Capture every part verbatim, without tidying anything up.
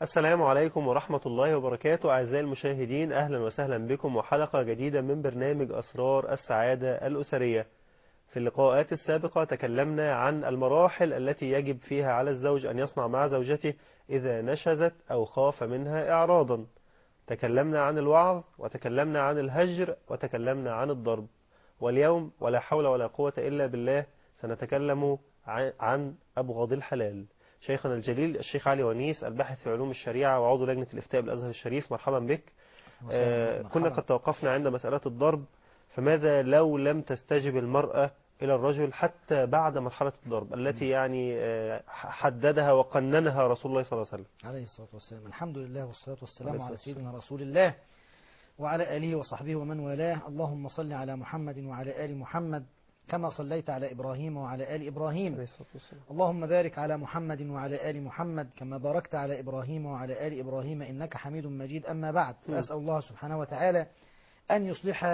السلام عليكم ورحمة الله وبركاته. أعزائي المشاهدين، أهلا وسهلا بكم وحلقة جديدة من برنامج أسرار السعادة الأسرية. في اللقاءات السابقة تكلمنا عن المراحل التي يجب فيها على الزوج أن يصنع مع زوجته إذا نشزت أو خاف منها إعراضا. تكلمنا عن الوعظ، وتكلمنا عن الهجر، وتكلمنا عن الضرب. واليوم ولا حول ولا قوة إلا بالله سنتكلم عن أبغض الحلال. شيخنا الجليل الشيخ علي ونيس، الباحث في علوم الشريعة وعضو لجنة الإفتاء بالأزهر الشريف، مرحبا بك. آه كنا قد توقفنا عند مسألة الضرب، فماذا لو لم تستجب المرأة إلى الرجل حتى بعد مرحلة الضرب التي يعني آه حددها وقننها رسول الله صلى الله عليه وسلم عليه الصلاة والسلام؟ الحمد لله والصلاة والسلام على سيدنا رسول الله وعلى آله وصحبه ومن والاه. اللهم صل على محمد وعلى آل محمد كما صليت على إبراهيم وعلى آل إبراهيم. اللهم بارك على محمد وعلى آل محمد كما باركت على إبراهيم وعلى آل إبراهيم إنك حميد مجيد. أما بعد، فأسأل الله سبحانه وتعالى أن يصلح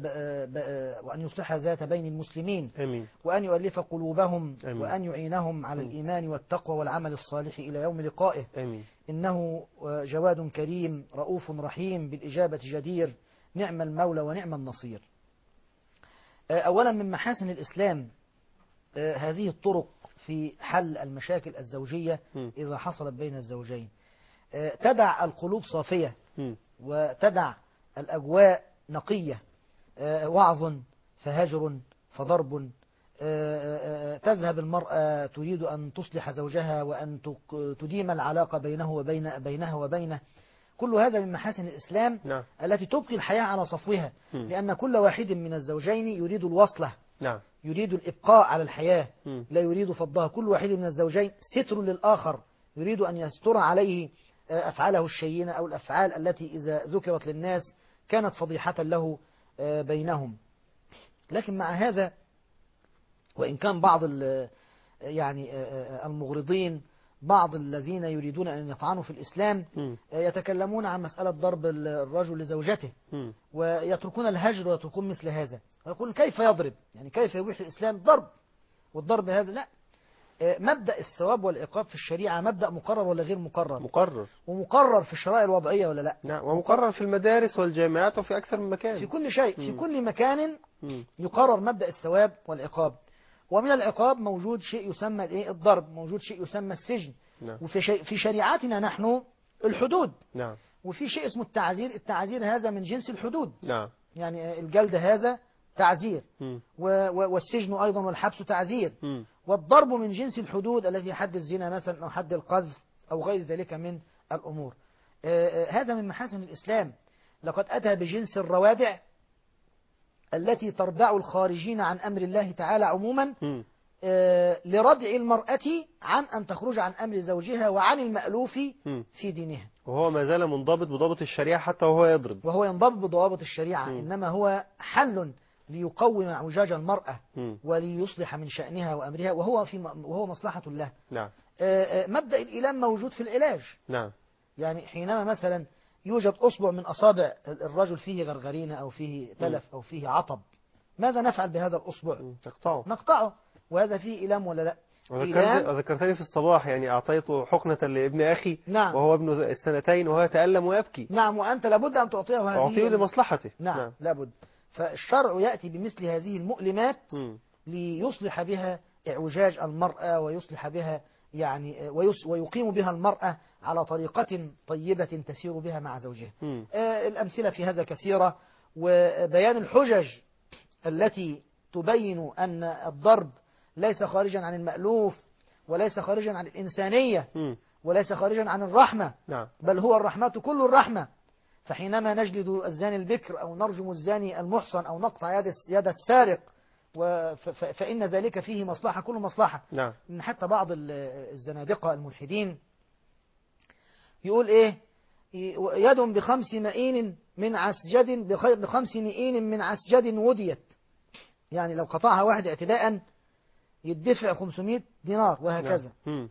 وأن يصلح ذات بين المسلمين، آمين. وأن يؤلف قلوبهم، آمين. وأن يعينهم على آمين. الإيمان والتقوى والعمل الصالح إلى يوم لقائه. آمين. إنه جواد كريم رؤوف رحيم بالإجابة جدير، نعم المولى ونعم النصير. أولا، من محاسن الإسلام هذه الطرق في حل المشاكل الزوجية إذا حصلت بين الزوجين. تدع القلوب صافية، وتدع الأجواء نقية. وعظ فهجر فضرب. تذهب المرأة تريد أن تصلح زوجها وأن تديم العلاقة بينه وبين بينها وبينه. كل هذا من محاسن الإسلام، نعم. التي تبقي الحياة على صفوها، م. لأن كل واحد من الزوجين يريد الوصلة، نعم. يريد الإبقاء على الحياة، م. لا يريد فضها. كل واحد من الزوجين ستر للآخر، يريد أن يستر عليه أفعاله الشينة أو الأفعال التي إذا ذكرت للناس كانت فضيحة له بينهم. لكن مع هذا، وإن كان بعض يعني المغرضين، بعض الذين يريدون أن يطعنوا في الإسلام، م. يتكلمون عن مسألة ضرب الرجل لزوجته، م. ويتركون الهجر ويتركون مثل هذا، ويقول كيف يضرب؟ يعني كيف يبيح الإسلام ضرب؟ والضرب هذا لا. مبدأ الثواب والعقاب في الشريعة مبدأ مقرر ولا غير مقرر؟ مقرر. ومقرر في الشرائع الوضعية ولا لا؟ نعم، ومقرر في المدارس والجامعات وفي أكثر من مكان، في كل شيء، في م. كل مكان م. يقرر مبدأ الثواب والعقاب. ومن العقاب موجود شيء يسمى الايه؟ الضرب، موجود شيء يسمى السجن. نعم. وفي شيء في شريعتنا نحن الحدود. نعم. وفي شيء اسمه التعزير، التعزير هذا من جنس الحدود. نعم. يعني الجلد هذا تعزير، م. والسجن أيضا والحبس تعزير. م. والضرب من جنس الحدود التي حد الزنا مثلا أو حد القذف أو غير ذلك من الأمور. هذا من محاسن الإسلام. لقد أتى بجنس الروادع التي تردع الخارجين عن أمر الله تعالى عموما، م. لردع المرأة عن أن تخرج عن أمر زوجها وعن المألوف م. في دينها. وهو ما زال منضبط بضابط الشريعة حتى وهو يضرب. وهو ينضبط بضوابط الشريعة، م. إنما هو حل ليقوم اعوجاج المرأة م. وليصلح من شأنها وأمرها، وهو في وهو مصلحة له. نعم. مبدأ الإيلام موجود في العلاج. نعم. يعني حينما مثلا يوجد أصبع من أصابع الرجل فيه غرغرينة أو فيه تلف أو فيه عطب، ماذا نفعل بهذا الأصبع؟ نقطعه. نقطعه. وهذا فيه إيلام ولا لا؟ وذكرتني في الصباح، يعني أعطيته حقنة لابن أخي. نعم. وهو ابن السنتين وهو يتألم ويبكي. نعم. وأنت لابد أن تعطيه هذه، أعطيه لمصلحته. نعم. نعم لابد. فالشرع يأتي بمثل هذه المؤلمات م. ليصلح بها اعوجاج المرأة، ويصلح بها يعني ويقيم بها المرأة على طريقة طيبة تسير بها مع زوجها. آه الأمثلة في هذا كثيرة، وبيان الحجج التي تبين أن الضرب ليس خارجا عن المألوف، وليس خارجا عن الإنسانية، م. وليس خارجا عن الرحمة. نعم. بل هو الرحمة كل الرحمة. فحينما نجلد الزاني البكر أو نرجم الزاني المحصن أو نقطع يد يد السارق، فإن ذلك فيه مصلحة كل مصلحة. نعم. حتى بعض الزنادقة الملحدين يقول إيه؟ يد بخمس مئين من عسجد بخمس مئين من عسجد وديت، يعني لو قطعها واحد اعتداء يدفع خمسمائة دينار وهكذا. نعم.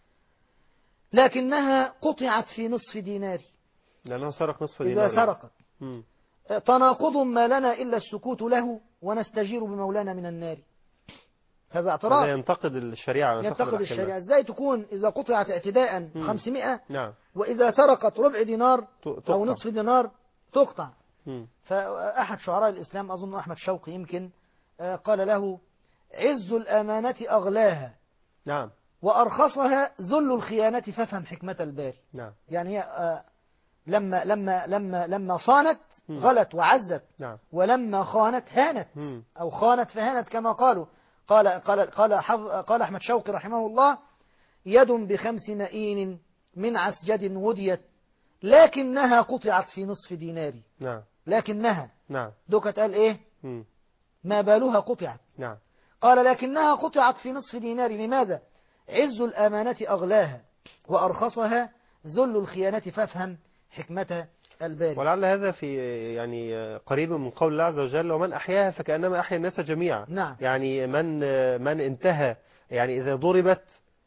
لكنها قطعت في نصف دينار، لأنه سرق نصف دينار. إذا سرقت. م. تناقض ما لنا إلا السكوت له ونستجير بمولانا من النار. هذا اعتراض. هذا ينتقد الشريعة وينتقد ينتقد الأحكام. الشريعة. ازاي تكون إذا قطعت اعتداء مم. خمسمائة، نعم. وإذا سرقت ربع دينار تقطع. أو نصف دينار تقطع؟ مم. فأحد شعراء الإسلام أظن أحمد شوقي يمكن آه، قال له: عز الأمانة أغلاها نعم. وأرخصها ذل الخيانة فافهم حكمة الباري. نعم. يعني هي آه، لما لما لما لما صانت مم. غلت وعزت، نعم. ولما خانت هانت، مم. أو خانت فهانت كما قالوا. قال قال قال حظ قال أحمد شوقي رحمه الله: يد بخمس مئين من عسجد وديت لكنها قطعت في نصف ديناري. نعم. لكنها نعم. دوكت قال إيه؟ مم. ما بالها قطعت؟ نعم. قال: لكنها قطعت في نصف دينار. لماذا؟ عز الأمانة أغلاها وأرخصها ذل الخيانة فافهم حكمة الباري. ولعل هذا في يعني قريب من قول الله عز وجل: ومن أحياها فكأنما أحيا الناس جميعا. نعم. يعني من من انتهى، يعني إذا ضربت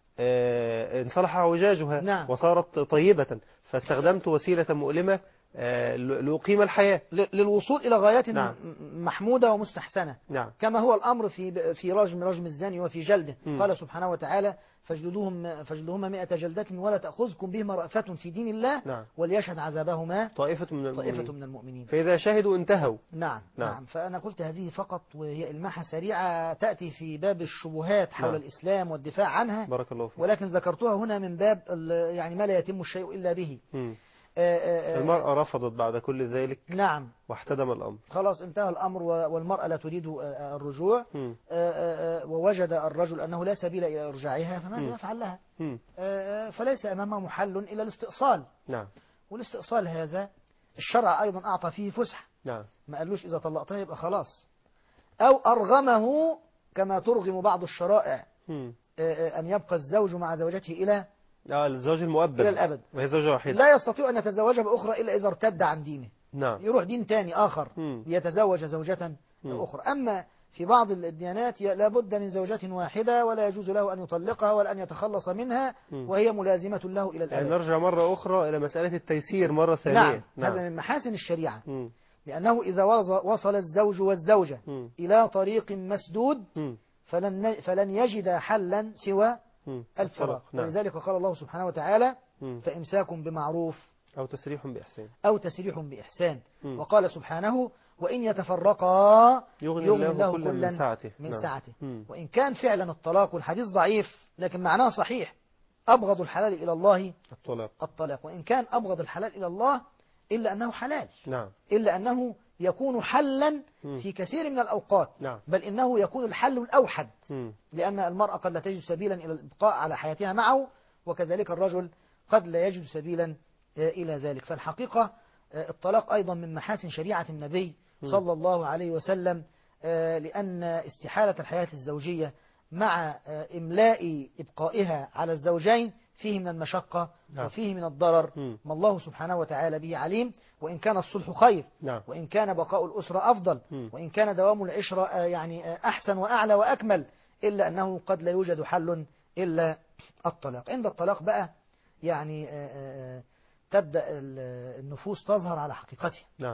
آه، انصلح اعوجاجها نعم. وصارت طيبة، فاستخدمت وسيلة مؤلمة آه، لأقيم الحياة. ل- للوصول إلى غايات نعم. م- محمودة ومستحسنة، نعم. كما هو الأمر في في رجم رجم الزاني وفي جلده. مم. قال سبحانه وتعالى: فاجلدوهم فاجلدوهما مئة جلدة ولا تأخذكم بهما رأفة في دين الله نعم. وليشهد عذابهما طائفة من المؤمنين. طائفة من المؤمنين. فإذا شهدوا انتهوا. نعم. نعم. نعم. فأنا قلت هذه فقط، وهي إلماحة سريعة تأتي في باب الشبهات حول نعم. الإسلام والدفاع عنها، بارك الله فيك. ولكن ذكرتها هنا من باب ال- يعني ما لا يتم الشيء إلا به. مم. آه، آه، آه، المرأة رفضت بعد كل ذلك نعم. واحتدم الأمر. خلاص انتهى الأمر، و- والمرأة لا تريد آه، الرجوع، مم. آه، آه، آه، ووجد الرجل أنه لا سبيل إلى إرجاعها، مم. فماذا يفعل لها؟ مم. آه، آه، فليس أمامه محل إلا الاستئصال. نعم. والاستئصال هذا الشرع أيضا أعطى فيه فسحة، نعم. ما قالوش إذا طلقتها يبقى خلاص، أو أرغمه كما ترغم بعض الشرائع مم. آه، آه، أن يبقى الزوج مع زوجته إلى آه الزوج المؤبد إلى الأبد، وهي زوجة واحدة. لا يستطيع أن يتزوج بأخرى إلا إذا ارتد عن دينه، نعم. يروح دين تاني آخر مم. ليتزوج زوجة مم. أخرى. أما في بعض الديانات ي- لابد من زوجة واحدة، ولا يجوز له أن يطلقها ولا أن يتخلص منها، مم. وهي ملازمة له إلى يعني الأبد. نرجع مرة أخرى إلى مسألة التيسير مرة ثانية. نعم. نعم. هذا من محاسن الشريعة، مم. لأنه إذا وص- وصل الزوج والزوجة مم. إلى طريق مسدود مم. فلن, فلن يجد حلا سوى مم. الفراق. نعم. ولذلك قال الله سبحانه وتعالى: مم. فإمساك بمعروف أو تسريح بإحسان. أو تسريح بإحسان. مم. وقال سبحانه: وإن يتفرقا يغني يغني الله الله كلا من كلا سعته. من نعم. سعته. مم. وإن كان فعلا الطلاق والحديث ضعيف لكن معناه صحيح، أبغض الحلال إلى الله الطلاق. الطلاق. وإن كان أبغض الحلال إلى الله إلا أنه حلال، نعم. إلا أنه يكون حلا مم. في كثير من الأوقات، نعم. بل إنه يكون الحل الأوحد، مم. لأن المرأة قد لا تجد سبيلا إلى الإبقاء على حياتها معه، وكذلك الرجل قد لا يجد سبيلا آه، إلى ذلك. فالحقيقة آه، الطلاق أيضا من محاسن شريعة النبي مم. صلى الله عليه وسلم، آه، لأن استحالة الحياة الزوجية مع آه، إملاء إبقائها على الزوجين فيه من المشقة نعم. وفيه من الضرر مم. ما الله سبحانه وتعالى به عليم. وإن كان الصلح خير، نعم. وإن كان بقاء الأسرة أفضل، مم. وإن كان دوام العشرة آه، يعني آه، أحسن وأعلى وأكمل، إلا أنه قد لا يوجد حل إلا الطلاق. عند الطلاق بقى يعني آه، آه، تبدأ ال- النفوس تظهر على حقيقتها. نعم.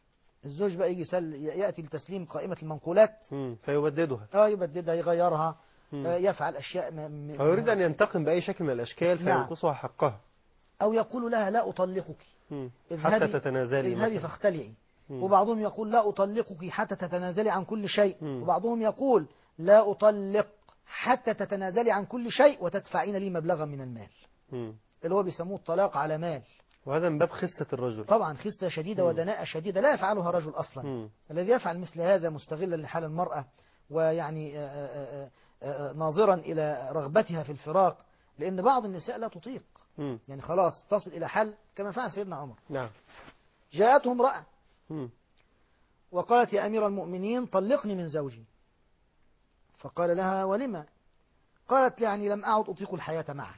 الزوج بقى يجي يسل يأتي لتسليم قائمة المنقولات، مم. فيبددها. اه يبددها يغيرها، مم. آه، يفعل أشياء م- م- أو يريد أن ينتقم بأي شكل من الأشكال نعم. فينقصها حقها. أو يقول لها: لا أطلقك، مم. حتى اذهبي تتنازلي اذهبي مثلا. فاختلعي. مم. وبعضهم يقول: لا أطلقك حتى تتنازلي عن كل شيء. مم. وبعضهم يقول: لا أطلق حتى تتنازلي عن كل شيء وتدفعين لي مبلغا من المال، مم. اللي هو بيسموه الطلاق على مال. وهذا من باب خسة الرجل. طبعا خسة شديدة مم. ودناءة شديدة لا يفعلها رجل أصلا. مم. الذي يفعل مثل هذا مستغلا لحال المرأة، ويعني آه، آه، آه، آه، ناظرا إلى رغبتها في الفراق، لأن بعض النساء لا تطيق، مم. يعني خلاص تصل إلى حل كما فعل سيدنا عمر. نعم. جاءته امرأة مم. وقالت: يا أمير المؤمنين طلقني من زوجي. فقال لها: ولما؟ قالت: يعني لم أعد أطيق الحياة معه.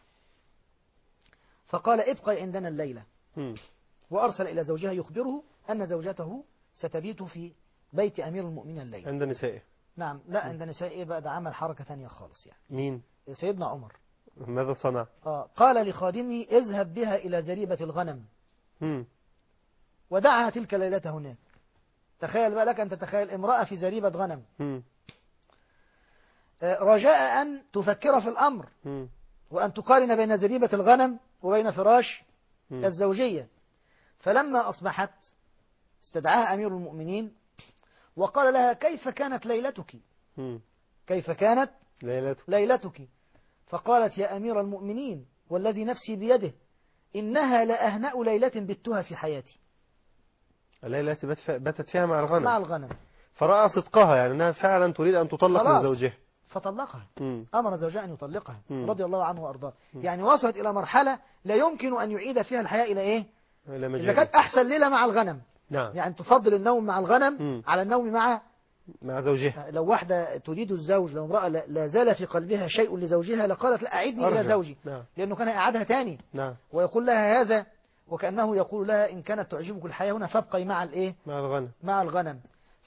فقال: ابقي عندنا الليلة. مم. وأرسل إلى زوجها يخبره أن زوجته ستبيت في بيت أمير المؤمنين الليلة. عند نسائه. نعم. لا، عند نساء إيه بقى؟ ده عمل حركة تانية خالص يعني. مين؟ سيدنا عمر ماذا صنع؟ آه قال لخادمه: اذهب بها إلى زريبة الغنم مم. ودعها تلك الليلة هناك. تخيل بقى لك أن تتخيل امرأة في زريبة غنم. مم. رجاء أن تفكر في الأمر مم. وأن تقارن بين زريبة الغنم وبين فراش مم. الزوجية. فلما أصبحت استدعاها أمير المؤمنين وقال لها كيف كانت ليلتك مم. كيف كانت ليلته. ليلتك فقالت يا أمير المؤمنين والذي نفسي بيده إنها لأهنأ ليلة بتها في حياتي. الليلة التي بت- باتت فيها مع الغنم. مع الغنم. فرأى صدقها، يعني أنها فعلا تريد أن تطلق خلاص. لزوجها. فطلقها. مم. أمر زوجها أن يطلقها مم. رضي الله عنه وأرضاه. مم. يعني وصلت إلى مرحلة لا يمكن أن يعيد فيها الحياة إلى إيه؟ إلى إذا مجاري. كانت أحسن ليلة مع الغنم، نعم. يعني تفضل النوم مع الغنم مم. على النوم مع مع زوجها. لو واحدة تريد الزوج، لو امرأة لا لا زال في قلبها شيء لزوجها لقالت لا أعدني إلى أرجع. زوجي. نعم. لأنه كان يقعدها تاني نعم. ويقول لها هذا، وكأنه يقول لها إن كانت تعجبك الحياة هنا فابقي مع الإيه؟ مع الغنم. مع الغنم.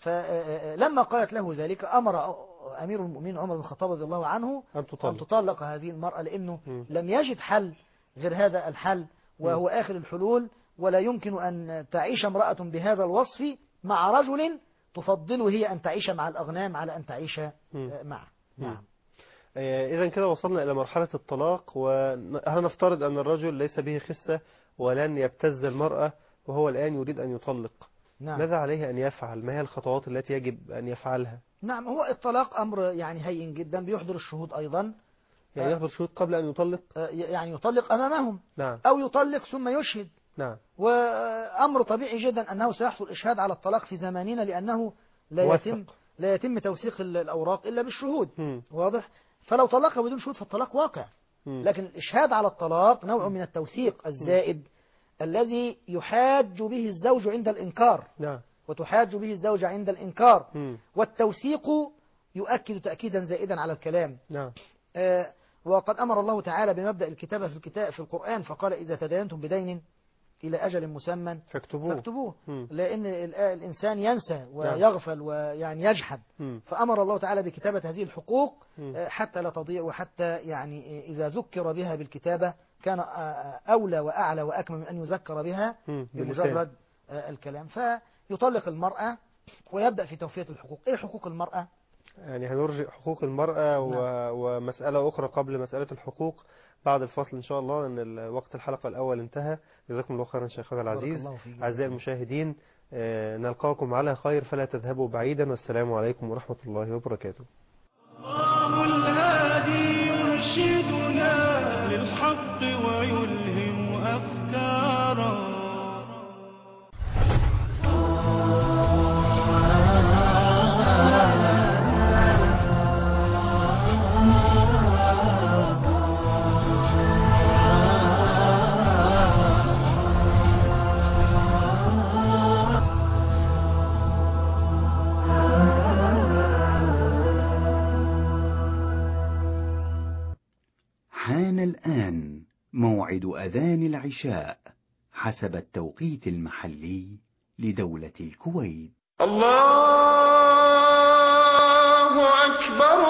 فلما قالت له ذلك أمر أمير المؤمنين عمر بن الخطاب رضي الله عنه أن تطلق. أن تطلق هذه المرأة، لأنه مم. لم يجد حل غير هذا الحل وهو آخر الحلول. ولا يمكن أن تعيش امرأة بهذا الوصف مع رجل تفضل هي أن تعيش مع الأغنام على أن تعيش مم. معه. مم. نعم. إذا كده وصلنا إلى مرحلة الطلاق، وهل نفترض أن الرجل ليس به خسة ولن يبتز المرأة وهو الآن يريد أن يطلق؟ نعم. ماذا عليه أن يفعل؟ ما هي الخطوات التي يجب أن يفعلها؟ نعم. هو الطلاق أمر يعني هين جدا، بيحضر الشهود أيضا. يعني يحضر شهود قبل أن يطلق؟ يعني يطلق أمامهم. نعم. أو يطلق ثم يشهد. نعم. وأمر طبيعي جدا أنه سيحصل إشهاد على الطلاق في زماننا، لأنه لا موثق. يتم لا يتم توثيق الأوراق إلا بالشهود. مم. واضح. فلو طلقها بدون شهود فالطلاق واقع. مم. لكن الإشهاد على الطلاق نوع من التوثيق الزائد الذي يحاج به الزوج عند الإنكار. نعم. وتحاج به الزوجة عند الإنكار. مم. والتوثيق يؤكد تأكيدا زائدا على الكلام. نعم. آه وقد أمر الله تعالى بمبدأ الكتابة في الكتاب في القرآن، فقال إذا تداينتم بدين إلى أجل مسمى فاكتبوه. فاكتبوه. مم. لأن ال- الإنسان ينسى ويغفل ويعني يجحد. مم. فأمر الله تعالى بكتابة هذه الحقوق مم. آه، حتى لا تضيع، وحتى يعني إذا ذكر بها بالكتابة كان آه، آه، أولى وأعلى وأكمل من أن يذكر بها مم. باللسان. بمجرد آه، الكلام. فيطلق المرأة ويبدأ في توفية الحقوق. إيه حقوق المرأة؟ يعني هنرجع حقوق المرأة و... نعم. ومسألة أخرى قبل مسألة الحقوق بعد الفصل إن شاء الله، لأن ال- وقت الحلقة الأول انتهى. جزاكم الله خيرا شيخنا بارك العزيز. الله فيك. أعزائي المشاهدين، آه، نلقاكم على خير، فلا تذهبوا بعيدا، والسلام عليكم ورحمة الله وبركاته. الله الهادي يرشدنا للحق ويلهم أفكارا. حان الآن موعد أذان العشاء حسب التوقيت المحلي لدولة الكويت. الله أكبر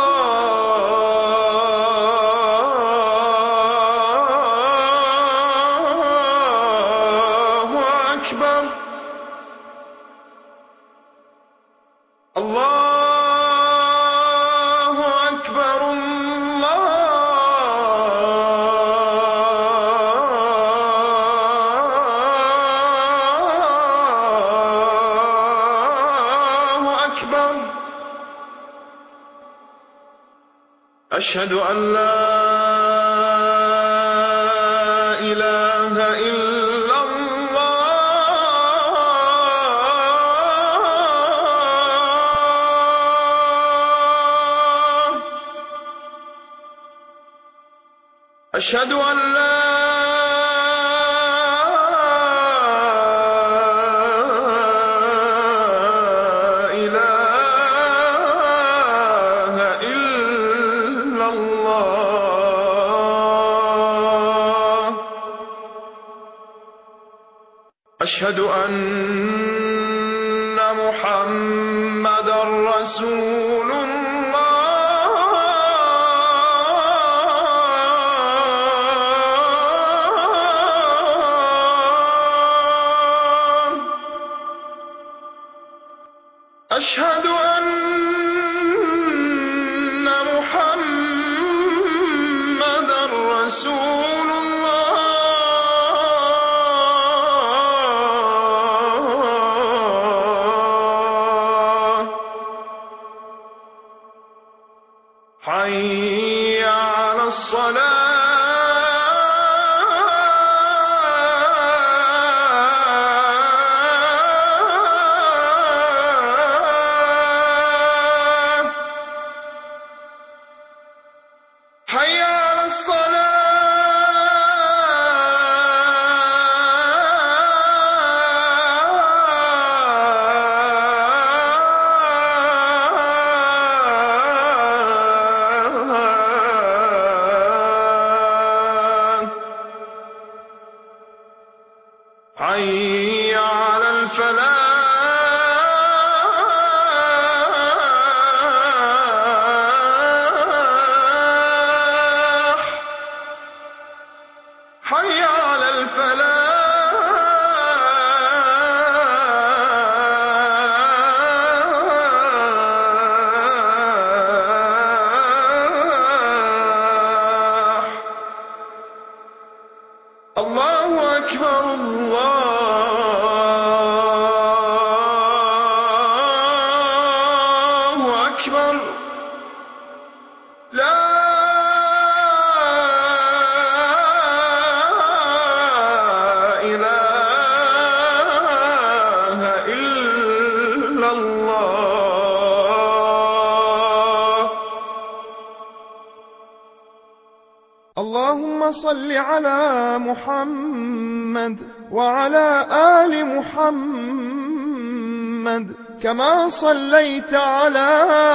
الله أكبر. الله أكبر الله أكبر. أشهد أن لا إله إلا الله. أشهد أن لا إله إلا الله. أشهد أن محمدا رسول الله. أشهد أن حي على الفلاح حي على الفلاح الله أكبر الله أكبر لا إله إلا الله. اللهم صل على محمد وعلى آل محمد كما صليت على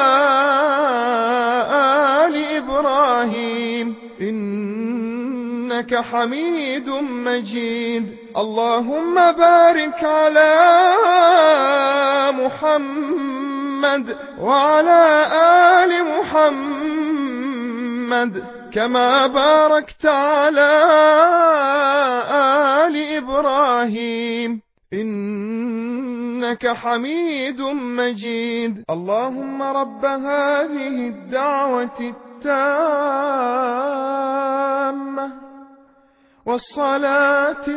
آل إبراهيم إنك حميد مجيد. اللهم بارك على محمد وعلى آل محمد كما باركت على آل إبراهيم إنك حميد مجيد. اللهم رب هذه الدعوة التامة والصلاة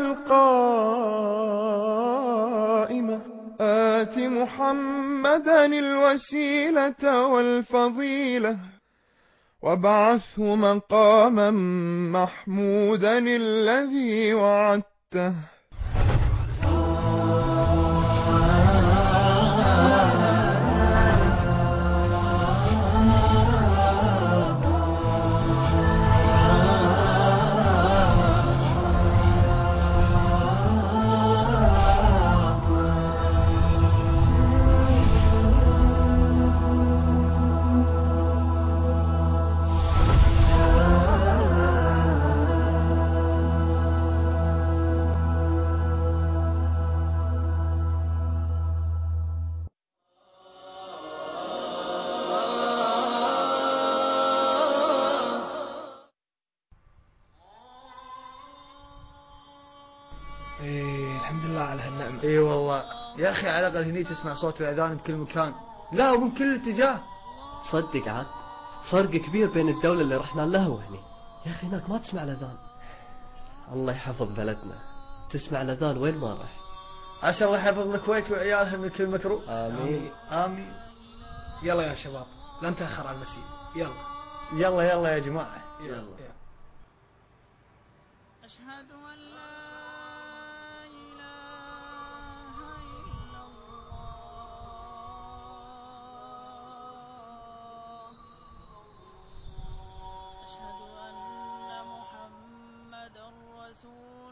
القائمة آت محمدا الوسيلة والفضيلة وابعثه مقاما محمودا الذي وعدته. ايه الحمد لله على هالنعمة. اي والله يا اخي على الاقل هني تسمع صوت الاذان بكل مكان، لا ومن كل اتجاه. تصدق عاد فرق كبير بين الدولة اللي رحنا لها وهني. يا اخي هناك ما تسمع الاذان. الله يحفظ بلدنا، تسمع الاذان وين ما رحت. عسى الله يحفظ الكويت وعيالها من كل مكروه. آمين. آمين. يلا يا شباب لا نتأخر على المسير. يلا يلا يلا يا جماعة يلا, يلا. أشهد أن لا إله إلا الله. أشهد أن محمدا رسول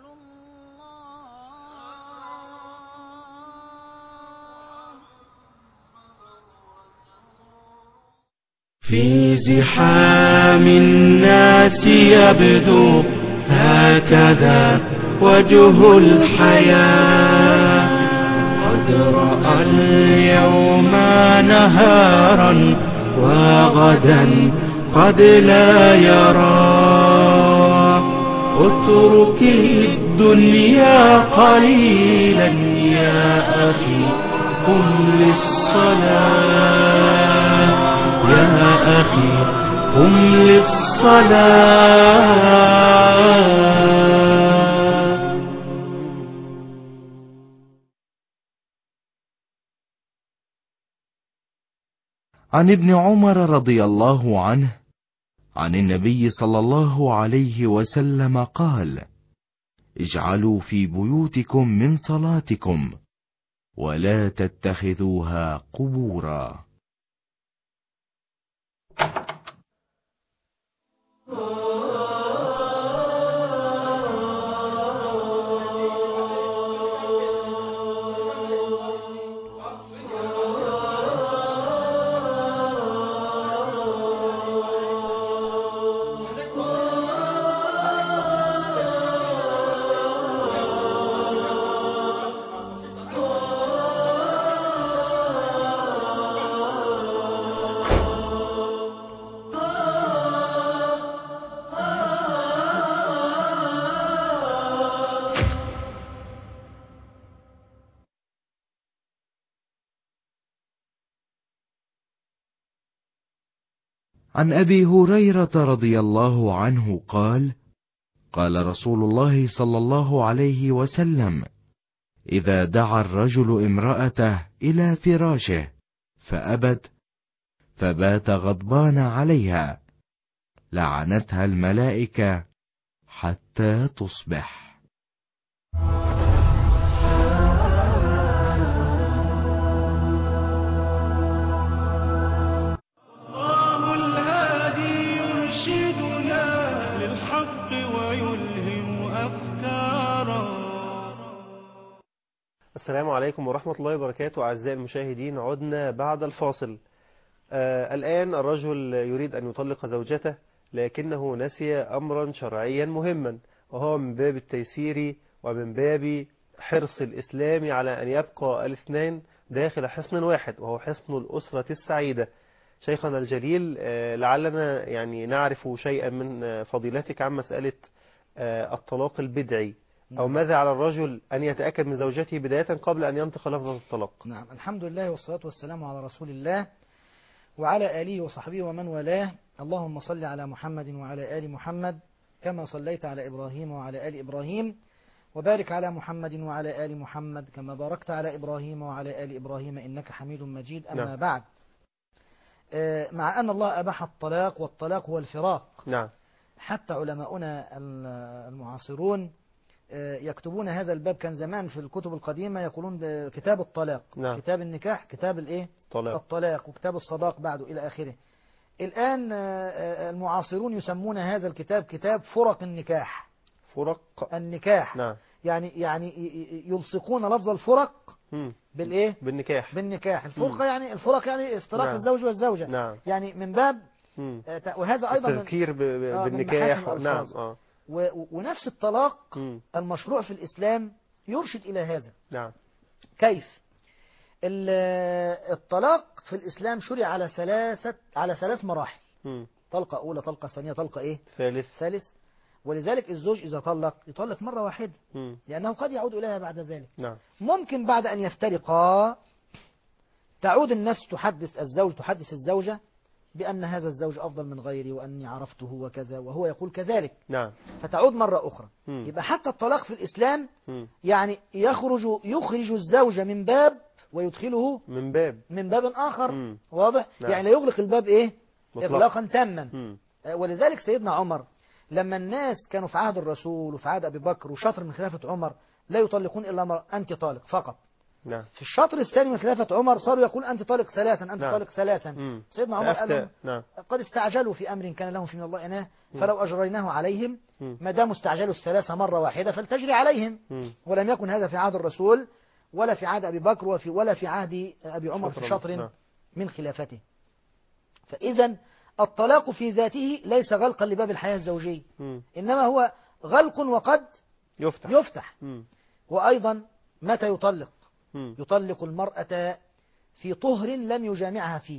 الله. في زحام الناس يبدو هكذا وجه الحياة. قد رأى اليوم نهارا وغدا قد لا يرى. اترك الدنيا قليلا يا أخي قم للصلاة. يا أخي قم للصلاة. عن ابن عمر رضي الله عنه عن النبي صلى الله عليه وسلم قال: اجعلوا في بيوتكم من صلاتكم ولا تتخذوها قبورا. عن أبي هريرة رضي الله عنه قال: قال رسول الله صلى الله عليه وسلم: إذا دعا الرجل امرأته إلى فراشه فأبت فبات غضبان عليها، لعنتها الملائكة حتى تصبح. الله الهادي يرشدنا للحق ويلهم أفكارا. السلام عليكم ورحمة الله وبركاته. أعزائي المشاهدين، عدنا بعد الفاصل. آه الآن الرجل يريد أن يطلق زوجته، لكنه نسي أمرا شرعيا مهما، وهو من باب التيسير ومن باب حرص الإسلام على أن يبقى الاثنين داخل حصن واحد، وهو حصن الأسرة السعيدة. شيخنا الجليل، آه لعلنا يعني نعرف شيئا من آه فضيلتك عن مسألة آه الطلاق البدعي، أو ماذا على الرجل أن يتأكد من زوجته بداية قبل أن ينطق لفظة الطلاق. نعم، الحمد لله والصلاة والسلام على رسول الله وعلى آله وصحبه ومن والاه. اللهم صل على محمد وعلى آل محمد كما صليت على إبراهيم وعلى آل إبراهيم، وبارك على محمد وعلى آل محمد كما باركت على إبراهيم وعلى آل إبراهيم إنك حميد مجيد. أما نعم. بعد، مع أن الله أباح الطلاق، والطلاق هو الفراق. نعم. حتى علماؤنا المعاصرون يكتبون هذا الباب. كان زمان في الكتب القديمة يقولون كتاب الطلاق، نعم. كتاب النكاح، كتاب الايه طلاق. الطلاق، وكتاب الصداق بعده إلى آخره. الآن المعاصرون يسمون هذا الكتاب كتاب فرق النكاح. فرق النكاح. نعم. يعني يعني يلصقون لفظ الفرق مم. بالايه بالنكاح. بالنكاح. الفرقة يعني الفرق يعني افتراق نعم. الزوج والزوجة. نعم. يعني من باب مم. وهذا أيضا التذكير ب- ب- آه، من بالنكاح. محاسن نعم. الألفاظ. آه. و- ونفس الطلاق مم. المشروع في الإسلام يرشد إلى هذا. نعم. كيف؟ ال- الطلاق في الإسلام شرع على ثلاثة على ثلاث مراحل. مم. طلقة أولى، طلقة ثانية، طلقة إيه؟ ثالث. ثالث. ولذلك الزوج إذا طلق يطلق مرة واحدة، مم. لأنه قد يعود إليها بعد ذلك. نعم. ممكن بعد أن يفترقا تعود النفس تحدث الزوج تحدث الزوجة بأن هذا الزوج أفضل من غيري، وأني عرفته وكذا، وهو يقول كذلك، نعم. فتعود مرة أخرى. مم. يبقى حتى الطلاق في الإسلام مم. يعني يخرج يخرج الزوج من باب ويدخله من باب. من باب آخر. مم. واضح؟ نعم. يعني لا يغلق الباب إيه؟ مطلق. إغلاقا تاما. مم. ولذلك سيدنا عمر لما الناس كانوا في عهد الرسول وفي عهد أبي بكر وشطر من خلافة عمر لا يطلقون إلا مر... أنت طالق فقط. نعم. في الشطر الثاني من خلافة عمر صاروا يقول أنت طالق ثلاثا، أنت نعم. طالق ثلاثا. مم. سيدنا عمر قال فأفتى. لهم نعم. قد استعجلوا في أمر كان لهم في من الله إناه فلو أجريناه عليهم، مم. ما دام استعجلوا الثلاثة مرة واحدة فلتجري عليهم. مم. ولم يكن هذا في عهد الرسول ولا في عهد أبي بكر وفي ولا في عهد أبي عمر في شطر. شطر نعم. من خلافته. فإذا الطلاق في ذاته ليس غلقا لباب الحياة الزوجية، مم. إنما هو غلق وقد يفتح. يفتح. مم. وأيضا متى يطلق؟ مم. يطلق المرأة في طهر لم يجامعها فيه.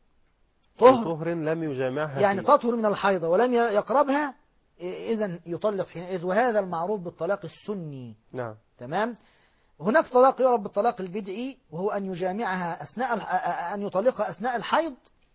طهر, طهر لم يجامعها يعني فيه. تطهر من الحيضة ولم يقربها، إذن يطلق حينئذ. وهذا المعروف بالطلاق السني. نعم. تمام. هناك طلاق يعرف بالطلاق البدعي، وهو أن يجامعها أثناء أن يطلقها أثناء الحيض،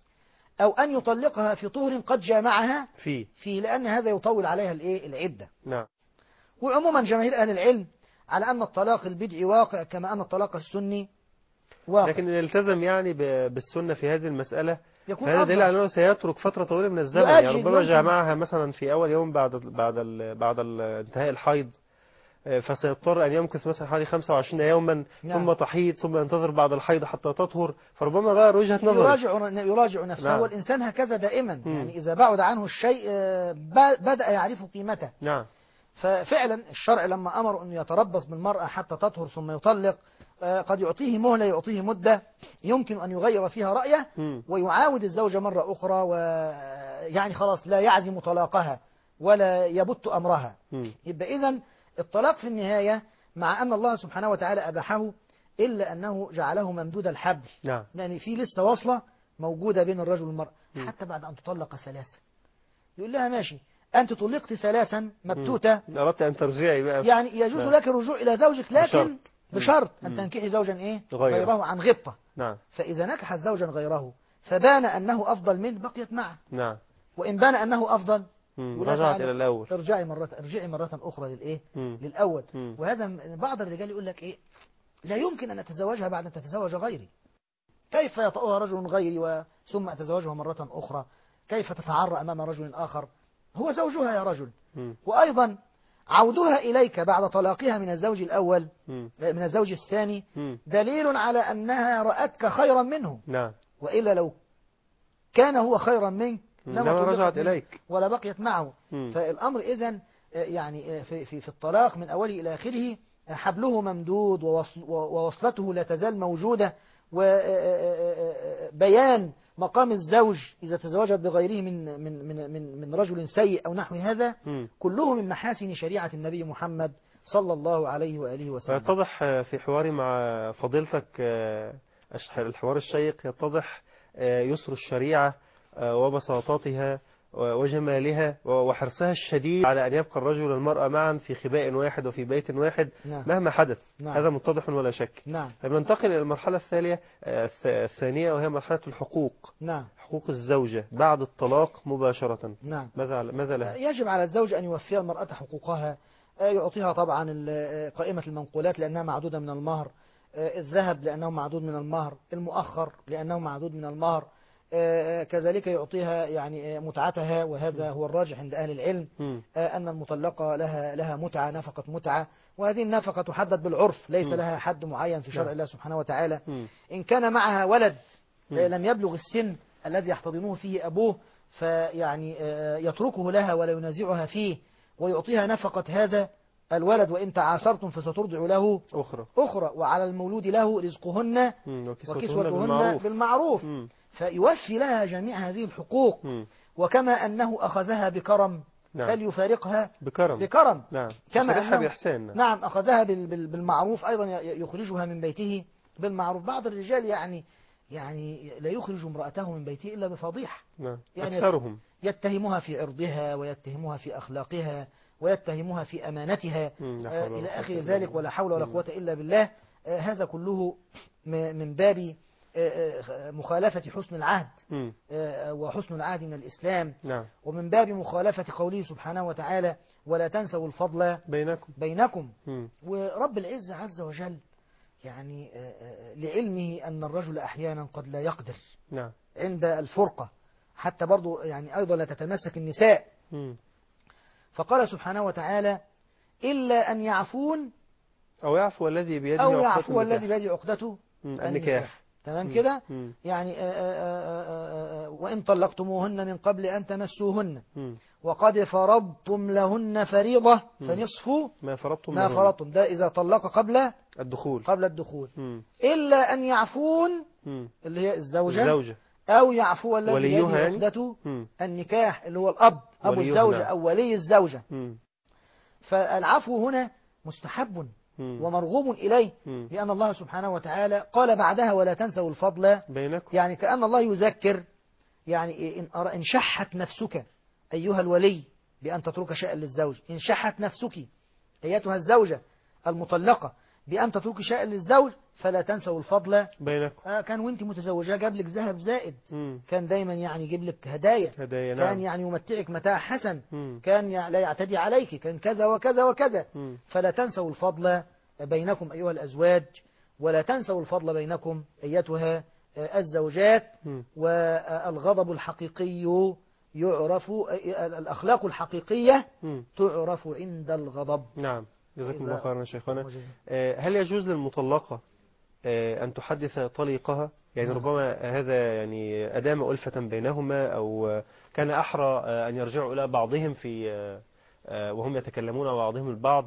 أو أن يطلقها في طهر قد جامعها فيه. فيه، لأن هذا يطول عليها الإيه العدة. نعم. وعموما جماهير أهل العلم على أن الطلاق البدعي واقع كما أن الطلاق السني واقع. لكن إن التزم يعني ب- بالسنة في هذه المسألة يكون هذا دليل على أفضل. أنه سيترك فترة طويلة من الزمن. يؤجل يعني ربما يمكن. جامعها مثلا في أول يوم بعد بعد ال بعد ال انتهاء الحيض، آه، فسيضطر أن يمكث مثلا حوالي خمسة وعشرين يوما. نعم. ثم تحيض، ثم ينتظر بعد الحيض حتى تطهر، فربما غير وجهة نظره. يراجع يراجع نفسه. نعم. والإنسان هكذا دائما. مم. يعني إذا بعد عنه الشيء آه، ب- بدأ يعرف قيمته. نعم. ففعلا الشرع لما أمر أنه يتربص بالمرأة حتى تطهر ثم يطلق، آه، قد يعطيه مهلة، يعطيه مدة يمكن أن يغير فيها رأيه، مم. ويعاود الزوجة مرة أخرى، ويعني خلاص لا يعزم طلاقها ولا يبت أمرها. مم. يبقى إذن الطلاق في النهاية مع أن الله سبحانه وتعالى أباحه، إلا أنه جعله ممدود الحبل. نعم. يعني في لسه وصلة موجودة بين الرجل والمرأة مم. حتى بعد أن تطلق ثلاثا. يقول لها ماشي، أنت طلقت ثلاثا مبتوتة، مم. أردت أن ترجعي بقى. يعني يجوز نعم. لك الرجوع إلى زوجك، لكن بشرط. بشرط أن مم. تنكحي زوجا إيه غيره. غيره عن غبطة. نعم. فإذا نكحت زوجا غيره فبان أنه أفضل منه بقيت معه، نعم. وإن بان أنه أفضل مم. يقول لها رجعت تعالى إلى الأول. ارجعي مرة ارجعي مرة أخرى للإيه؟ مم. للأول. مم. وهذا م- بعض الرجال يقول لك إيه، لا يمكن أن أتزوجها بعد أن تتزوج غيري، كيف يطأها رجل غيري و- ثم أتزوجها مرة أخرى، كيف تتعرى أمام رجل آخر، هو زوجها يا رجل. مم. وأيضا عودها إليك بعد طلاقها من الزوج الأول مم. من الزوج الثاني مم. دليل على أنها رأتك خيرا منه، نعم. وإلا لو كان هو خيرا منك لما لما طلقت رجعت منه إليك. ولا بقيت معه. مم. فالأمر إذن يعني في, في, في الطلاق من أوله إلى آخره حبله ممدود، ووصل ووصلته لا تزال موجودة، وبيان مقام الزوج إذا تزوجت بغيره من من من من من رجل سيء أو نحو هذا، مم. كله من محاسن شريعة النبي محمد صلى الله عليه وآله وسلم. يتضح في حواري مع فضيلتك آه، الحوار الشيق، يتضح آه، يسر الشريعة آه، وبساطتها وجمالها وحرصها الشديد على أن يبقى الرجل والمرأة معا في خباء واحد وفي بيت واحد نعم. مهما حدث. نعم. هذا متضح ولا شك. نعم. ننتقل إلى المرحلة الثانية الثانية وهي مرحلة الحقوق. نعم. حقوق الزوجة بعد الطلاق مباشرة. نعم. ماذا ماذا لها؟ يجب على الزوج أن يوفي المرأة حقوقها، يعطيها طبعا ال- قائمة المنقولات لأنها معدودة من المهر، الذهب لأنه معدود من المهر، المؤخر لأنه معدود من المهر، كذلك يعطيها يعني متعتها، وهذا هو الراجح عند أهل العلم مم. أن المطلقة لها لها متعة، نفقة متعة، وهذه النفقة تحدد بالعرف، ليس مم. لها حد معين في شرع نعم. الله سبحانه وتعالى. مم. إن كان معها ولد مم. لم يبلغ السن الذي يحتضنه فيه أبوه فيعني يتركه لها ولا ينازعها فيه، ويعطيها نفقة هذا الولد، وإن تعاسرتم فسترضع له أخرى. أخرى، وعلى المولود له رزقهن مم. وكسوتهن وكسوتهن بالمعروف. بالمعروف. مم. فيوفي لها جميع هذه الحقوق. مم. وكما أنه أخذها بكرم نعم. فليفارقها بكرم. بكرم. نعم. كما يصرحها أنه بإحسان. نعم أخذها بال- بال- بالمعروف، أيضا ي- يخرجها من بيته بالمعروف. بعض الرجال يعني يعني لا يخرج امرأته من بيته إلا بفضيحة، نعم. يعني أكثرهم. يتهمها في عرضها، ويتهمها في أخلاقها، ويتهمها في أمانتها مم. لا آه، حول ولا إلى قوة آخر إلا ذلك، بالله. ولا حول ولا مم. قوة إلا بالله. آه، هذا كله م- من باب آه، آه، مخالفة حسن العهد، مم. آه، وحسن العهد من الإسلام، نعم. ومن باب مخالفة قوله سبحانه وتعالى ولا تنسوا الفضل بينكم. بينكم. مم. ورب العزة عز وجل يعني آه، آه، لعلمه أن الرجل أحيانا قد لا يقدر نعم. عند الفرقة، حتى برضو يعني أيضا لا تتمسك النساء، مم. فقال سبحانه وتعالى إلا أن يعفون أو يعفو الذي بيده أو عقدة يعفو النكاح. الذي بيده عقدته مم. النكاح. النكاح. تمام مم. كده. مم. يعني آه، آه، آه، آه، وإن طلقتموهن من قبل أن تمسوهن مم. وقد فرضتم لهن فريضة مم. فنصف ما فرضتم ما لهن. فرضتم، ده إذا طلق قبل الدخول. قبل الدخول. مم. إلا أن يعفون مم. اللي هي الزوجة, الزوجة. أو يعفو الذي وليها بيده يعني؟ عقدته مم. النكاح اللي هو الأب، أبو وليها، الزوجة نعم. أو ولي الزوجة. مم. فالعفو هنا مستحب مم. ومرغوب إليه، مم. لأن الله سبحانه وتعالى قال بعدها ولا تنسوا الفضل بينكم. يعني كأن الله يذكر، يعني إن, أر- إن شحت نفسك أيها الولي بأن تترك شيئا للزوج، إن شحت نفسك أيتها الزوجة المطلقة بأن تترك شيئا للزوج فلا تنسوا الفضل بينكم. آه كان وانت متزوجة جاب لك ذهب زائد، مم. كان دايما يعني يجيب لك هدايا، هدايا، كان نعم. يعني يمتعك متاع حسن، مم. كان يع- لا يعتدي عليك، كان كذا وكذا وكذا. مم. فلا تنسوا الفضل بينكم أيها الأزواج، ولا تنسوا الفضل بينكم أيتها آه، الزوجات. مم. والغضب الحقيقي يعرف، آه، الأخلاق الحقيقية مم. تعرف عند الغضب. نعم. جزاكم الله إذا- خيرا يا شيخنا. وجزاك. آه، هل يجوز للمطلقة آه، أن تحدث طليقها؟ يعني نعم. ربما هذا يعني أدام ألفة بينهما، أو آه، كان أحرى آه، أن يرجعوا إلى بعضهم في آه، آه، وهم يتكلمون مع بعضهم البعض.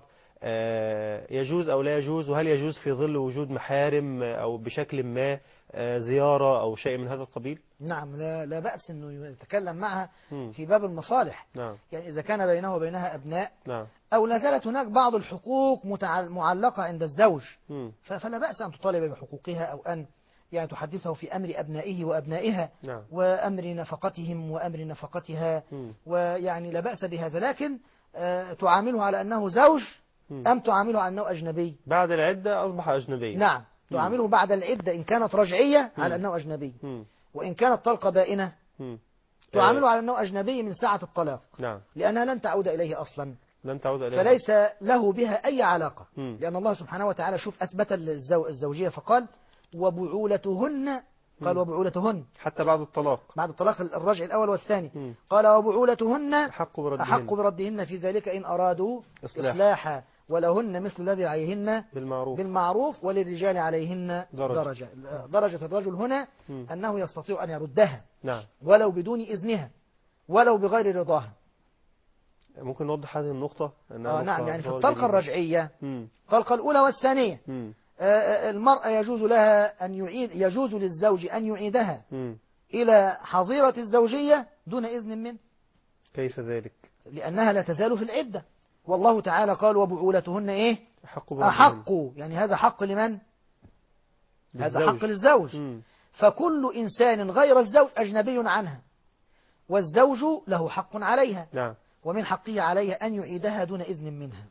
آه، يجوز أو لا يجوز؟ وهل يجوز في ظل وجود محارم آه، أو بشكل ما آه، زيارة أو شيء من هذا القبيل؟ نعم، لا, لا بأس أنه يتكلم معها مم. في باب المصالح، نعم. يعني إذا كان بينه وبينها أبناء، نعم. أو لا زالت هناك بعض الحقوق متع- معلقة عند الزوج، مم. ف- فلا بأس أن تطالب بحقوقها، أو أن يعني تحدثه في أمر أبنائه وأبنائها، نعم. وأمر نفقتهم وأمر نفقتها، مم. ويعني لا بأس بهذا، لكن آه، تعامله على أنه زوج مم. أم تعامله على أنه أجنبي؟ بعد العدة أصبح أجنبيا. نعم، مم. تعامله بعد العدة إن كانت رجعية على مم. أنه أجنبي. مم. وإن كانت طلقة بائنة مم. تعامله آه، على أنه أجنبي من ساعة الطلاق، نعم، لأنها لن تعود إليه أصلا، لن تعود إليه. فليس له بها أي علاقة. مم. لأن الله سبحانه وتعالى شوف أثبت الزو- الزوجية فقال وبعولتهن، قال مم. وبعولتهن حتى بعد الطلاق. بعد الطلاق الرجع الأول والثاني، مم. قال وبعولتهن أحق بردهن. أحق بردهن في ذلك إن أرادوا إصلاح. إصلاحا ولهن مثل الذي عليهن بالمعروف. بالمعروف وللرجال عليهن درجة. درجة, درجة الرجل هنا مم. أنه يستطيع أن يردها نعم. ولو بدون إذنها ولو بغير رضاها. ممكن نوضح هذه النقطة؟ أنها آه نقطة نعم، يعني في ظاهرة الطلقة جديدة. الرجعية مم. الطلقة الأولى والثانية مم. آه، آه، المرأة يجوز لها أن يعيد يجوز للزوج أن يعيدها مم. إلى حظيرة الزوجية دون إذن منه، كيف ذلك؟ لأنها لا تزال في العدة، والله تعالى قال وبعولتهن إيه أحق بردهن. أحق، يعني هذا حق لمن؟ هذا للزوج. حق للزوج. مم. فكل إنسان غير الزوج أجنبي عنها، والزوج له حق عليها، نعم. ومن حقه عليها أن يعيدها دون إذن منها.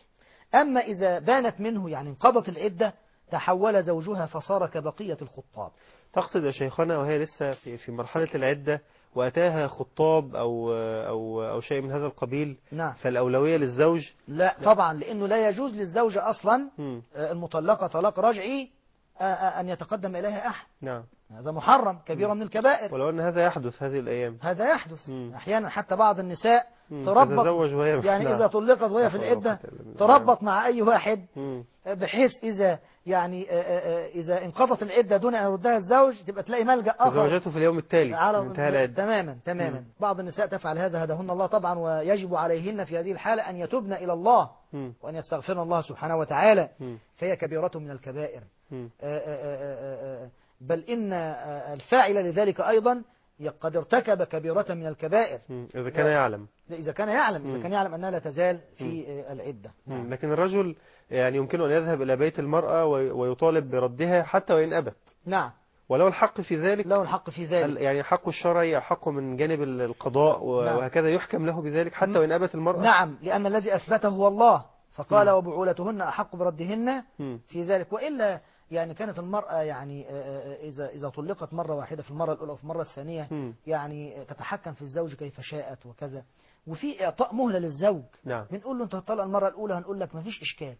أما إذا بانت منه يعني انقضت العدة تحول زوجها فصار كبقية الخطاب. تقصد يا شيخنا وهي لسه في في مرحلة العدة وأتاها خطاب أو أو أو شيء من هذا القبيل، نعم. فالأولوية للزوج؟ لا طبعا، لأنه لا يجوز للزوجة أصلا مم. آه، المطلقة طلاق رجعي آه، آه، أن يتقدم إليها أحد، نعم. هذا محرم كبيرة من الكبائر. ولو أن هذا يحدث هذه الأيام. هذا يحدث مم. أحيانا، حتى بعض النساء مم. تربط تتزوج وهي يعني نعم. إذا طلقت وهي في لا حول ولا العدة قوة إلا بالله. تربط مع أي واحد، مم. بحيث إذا يعني آه، آه، آه، إذا انقضت العدة دون أن يردها الزوج تبقى تلاقي ملجأ آخر تزوجته في اليوم التالي على من انتهى العدة. تماما تماما. مم. بعض النساء تفعل هذا، هداهن الله طبعا، ويجب عليهن في هذه الحالة أن يتوبن إلى الله مم. وأن يستغفرن الله سبحانه وتعالى، مم. فهي كبيرة من الكبائر. مم. آه، آه، آه، آه، بل إن آه، الفاعل لذلك أيضا قد ارتكب كبيرة من الكبائر مم. إذا كان يعلم. إذا كان يعلم إذا مم. كان يعلم أنها لا تزال في آه، العدة. مم. نعم. لكن الرجل يعني يمكنه أن يذهب إلى بيت المرأة وي- ويطالب بردها حتى وإن أبت، نعم ولو الحق في ذلك. له الحق في ال- ذلك. يعني حقه الشرعي حقه من جانب ال- القضاء و- نعم. وهكذا يحكم له بذلك حتى م- وإن أبت المرأة. نعم، لأن الذي أثبته هو الله، فقال مم. وبعولتهن أحق بردهن مم. في ذلك. وإلا يعني كانت المرأة يعني آه، آه، إذا إذا طلقت مرة واحدة في المرة الأولى وفي المرة الثانية مم. يعني تتحكم في الزوج كيف شاءت وكذا، وفي إعطاء مهلة للزوج. نعم. بنقول له أنت هتطلق المرة الأولى، هنقول لك مفيش إشكال،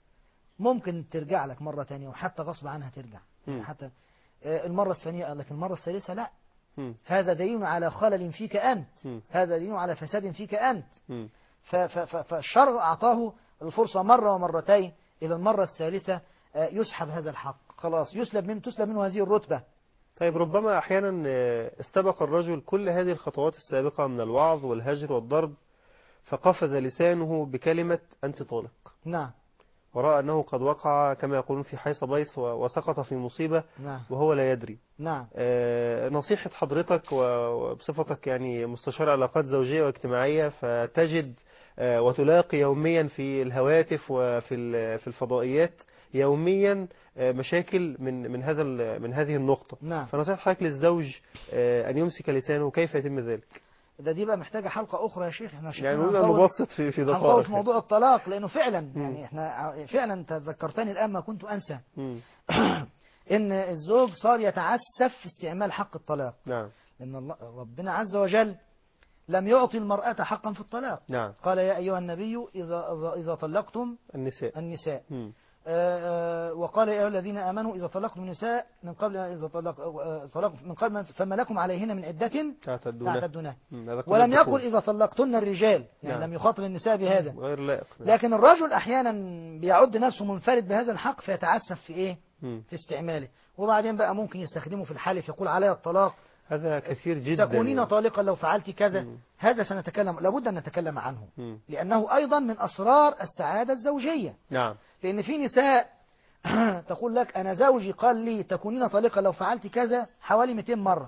ممكن ترجع لك مرة تانية وحتى غصب عنها ترجع، يعني مم. حتى آه، المرة الثانية، لكن المرة الثالثة لا، مم. هذا دليل على خلل فيك أنت، مم. هذا دليل على فساد فيك أنت. مم. ف- ف- ف- فالشرع أعطاه الفرصة مرة ومرتين، إلى المرة الثالثة آه، يسحب هذا الحق، خلاص يسلب منه تسلب منه هذه الرتبة. طيب ربما أحيانا آه، استبق الرجل كل هذه الخطوات السابقة من الوعظ والهجر والضرب، فقفز لسانه بكلمة أنت طالق، نعم ورأى أنه قد وقع كما يقولون في حيص بيص و- وسقط في مصيبة نعم وهو لا يدري. نعم آه، نصيحة حضرتك و- وبصفتك يعني مستشار علاقات زوجية واجتماعية، فتجد آه، وتلاقي يوميا في الهواتف وفي ال- في الفضائيات يوميا آه، مشاكل من من هذا ال- من هذه النقطة. نعم. فنصيحة حضرتك للزوج آه، أن يمسك لسانه، كيف يتم ذلك؟ ده دي بقى محتاجة حلقة أخرى يا شيخ، احنا يعني شكلنا نقول هنطول- نبسط في في هنطول دقائق. في موضوع الطلاق، لأنه فعلا مم. يعني احنا فعلا تذكرتني الآن ما كنت أنسى مم. إن الزوج صار يتعسف في استعمال حق الطلاق، نعم. لأن الله ربنا عز وجل لم يعطي المرأة حقا في الطلاق. نعم. قال يا أيها النبي إذا إذا- إذا طلقتم النساء. النساء مم. آه، آه، وقال يا أيها الذين آمنوا إذا طلقتم النساء من قبل إذا طلق آه، طلق من قبل ما- فما لكم عليهن من عدة تعتدون. تعتدونها. مم. هذا كله ولم الدخول. يقل إذا طلقتن الرجال، يعني نعم. لم يخاطب النساء بهذا. غير لائق. لكن الرجل أحيانا بيعد نفسه منفرد بهذا الحق فيتعسف في إيه؟ مم. في استعماله، وبعدين بقى ممكن يستخدمه في الحلف، يقول علي الطلاق، هذا كثير جدا. تكونين يعني. طالقا لو فعلت كذا. مم. هذا سنتكلم، لابد أن نتكلم عنه، مم. لأنه أيضا من أسرار السعادة الزوجية. نعم. لأن في نساء تقول لك أنا زوجي قال لي تكونين طالقا لو فعلت كذا حوالي مئتين مرة،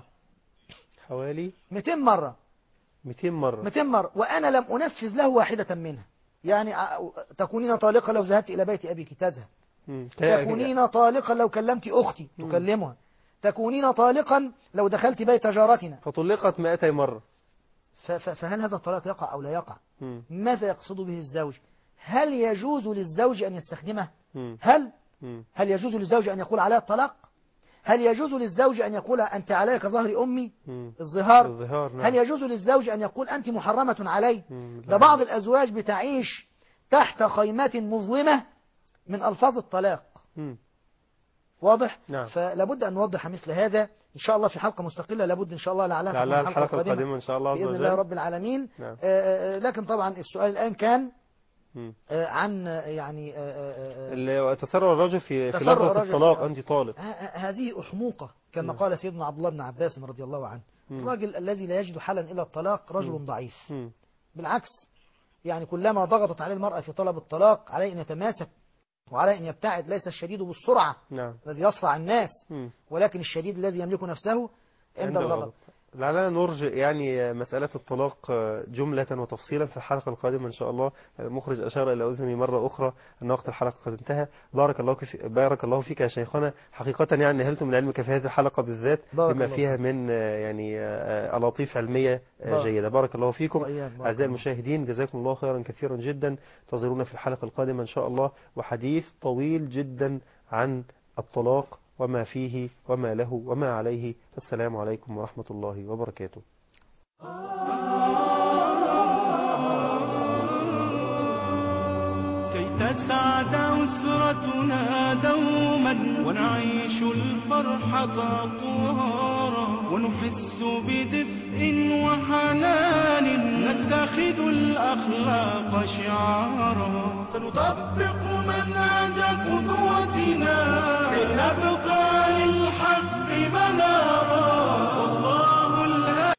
حوالي مئتين مرة مئتين مرة. مئتين مرة، وأنا لم أنفذ له واحدة منها. يعني ع- تكونين طالقا لو ذهبت إلى بيت أبيك تذهب، مم. تكونين طالقا لو كلمت أختي مم. تكلمها، تكونين طالقا لو دخلت بيت جارتنا. فطلقت مئتي مرة. ف- ف- فهل هذا الطلاق يقع أو لا يقع؟ مم. ماذا يقصد به الزوج؟ هل يجوز للزوج أن يستخدمه؟ مم. هل مم. هل يجوز للزوج أن يقول عليها الطلاق؟ هل يجوز للزوج أن يقول أنت علي كظهر أمي؟ مم. الظهار. الظهار نعم. هل يجوز للزوج أن يقول أنت محرمة علي؟ مم. ده بعض الأزواج بتعيش تحت خيمات مظلمة من ألفاظ الطلاق. مم. واضح؟ نعم. فلابد أن نوضح مثل هذا إن شاء الله في حلقة مستقلة، لابد إن شاء الله لعلها تكون لعلها الحلقة الحلقة القادمة إن شاء الله عز بإذن وجل. الله رب العالمين. نعم. آه، آه، لكن طبعا السؤال الآن كان مم. آه، عن آه، يعني آه، آه، آه، اللي تسرع الرجل في في تسرع لفظة الرجل الطلاق في- أنت طالق. ه- ه- هذه أحموقة كما مم. قال سيدنا عبد الله بن عباس رضي الله عنه. مم. الراجل الذي لا يجد حلا إلى الطلاق رجل مم. ضعيف. مم. بالعكس، يعني كلما ضغطت عليه المرأة في طلب الطلاق عليه أن يتماسك وعليه أن يبتعد. ليس الشديد بالسرعة نعم. الذي يصرع الناس، مم. ولكن الشديد الذي يملك نفسه عند الغضب. لعلنا نرجع يعني مسألة الطلاق جملة وتفصيلا في الحلقة القادمة إن شاء الله. المخرج أشار إلى أذني مرة أخرى أن وقت الحلقة قد انتهى. بارك الله في بارك الله فيك يا شيخنا، حقيقة يعني نهلت من علمك في هذه الحلقة بالذات بارك بما الله فيها فيك. من يعني ألاطيف علمية بارك. جيدة. بارك الله فيكم وإياك. بارك أعزائي الله. المشاهدين، جزاكم الله خيرا كثيرا جدا. انتظرونا في الحلقة القادمة إن شاء الله، وحديث طويل جدا عن الطلاق وما فيه وما له وما عليه. السلام عليكم ورحمة الله وبركاته. كي تسعد أسرتنا دوما ونعيش الفرحة طوارا ونحس بدفء وحنان نتخذ الأخلاق شعارا سنطبق منهج قدوتنا كي نبقى